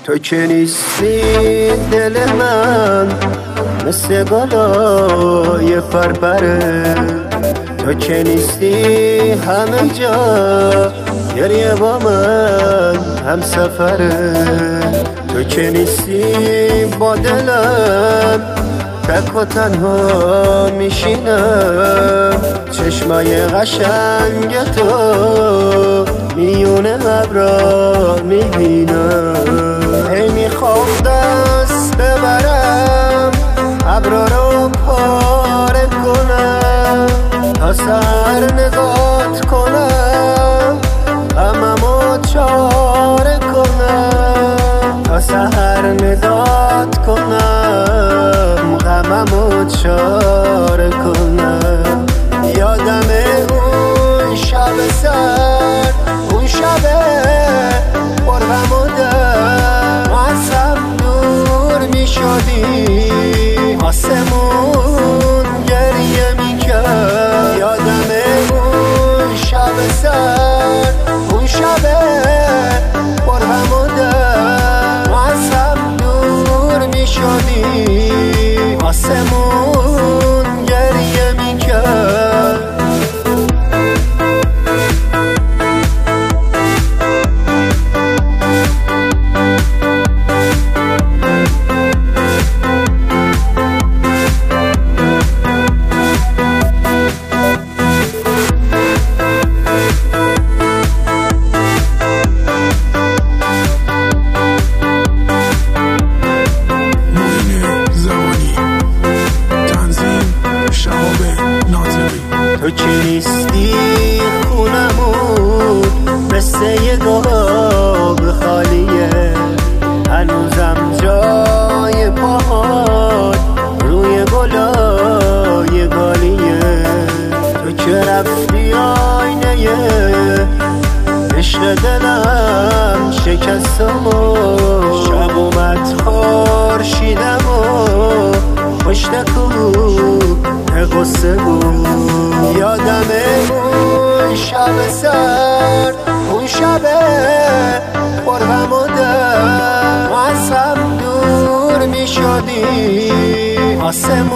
تو که نیستی دل من مثل گلای پرپره، تو که نیستی همه جا گریه با من هم سفره، تو که نیستی با دلم تک و تنها میشینم، چشمای قشنگ تو میونه ابرا میبینم. هی میخوام دست ببرم ابرا رو پاره کنم، تا سر نگات کنم غممو چاره کنم، تا سحر نگات کنم غممو چاره کنم. یادم اون شب سر، اون شب پر غم و درد، ما از هم دور میشدیم آسمون گریه میکرد. یادم اون شب سر، اون شب پر غم و درد، ما از هم دور میشدیم آسمون گریه میکرد. تو که نیستی خونمون مثل یه گاب خالیه، هنوزم جای پاهات روی گلای گالیه. تو که رفتی آینه عشق دلم شکستم و شب اومد خورشیدم و پشت کوه غصه بود. یادم اون شب سرد، اون شب پر غم و درد، ما از هم دور میشدیم آسمون